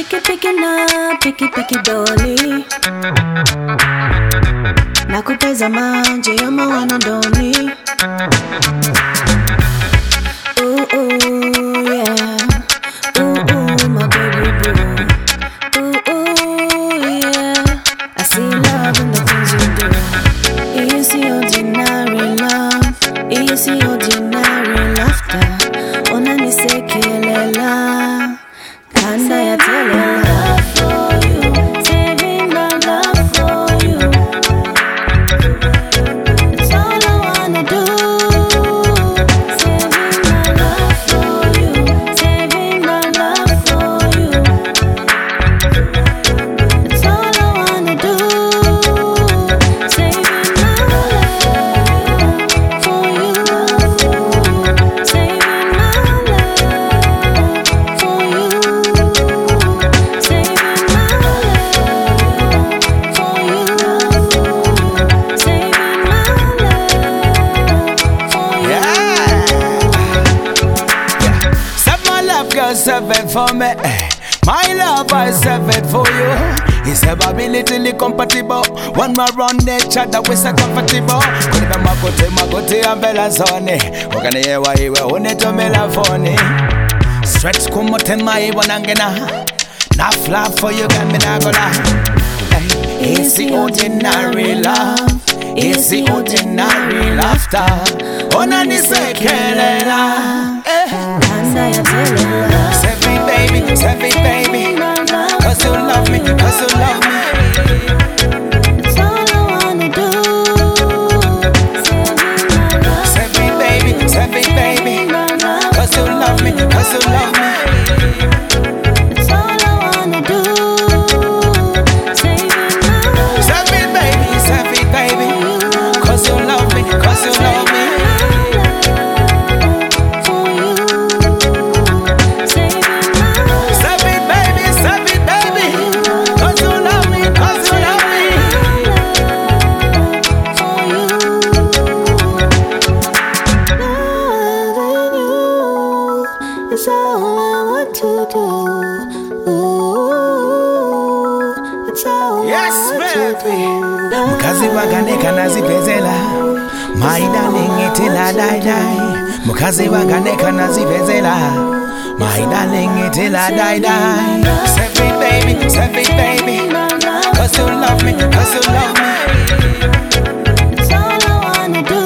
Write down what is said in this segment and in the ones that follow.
Piki doli nakupeza manje ya mawana ndoni. Ooh, ooh, yeah. Ooh, ooh, my baby boo. Ooh, ooh, yeah. I see love in the things you do. It's the ordinary love. It's the ordinary laughter. Unanisekelela kanda ya telela. Save it for me, my love I save it for you. His ability compatible. One more run nature that we so comfortable. Kuna makote ambela zone. Wakane yewa iwe uneto mela phone. Stretch kumoten my wanangena. Na fly for you got me na gola. It's the ordinary love. It's the ordinary laughter. Unanisekelela. Save me baby, cause you love me, cause you love me. It's all I wanna do. Save me baby, cause you love me, cause you love me. It's all I wanna do. Save me baby, cause you love me, cause you love me. It's all I want to do. Ooh, it's all yes, I want to do. Mukazi wagane kana zipezela. My darling itila die die. Mukazi wagane kana zipezela. My darling itila die die. Save me baby, cause you love me, cause you love me. It's all I wanna do.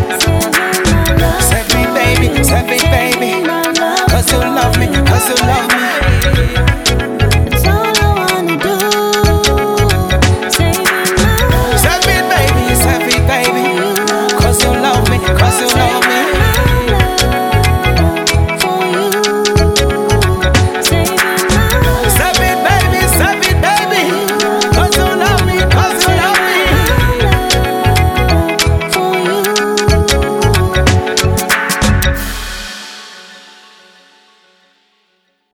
Save me baby, cause you love me, cause you love me.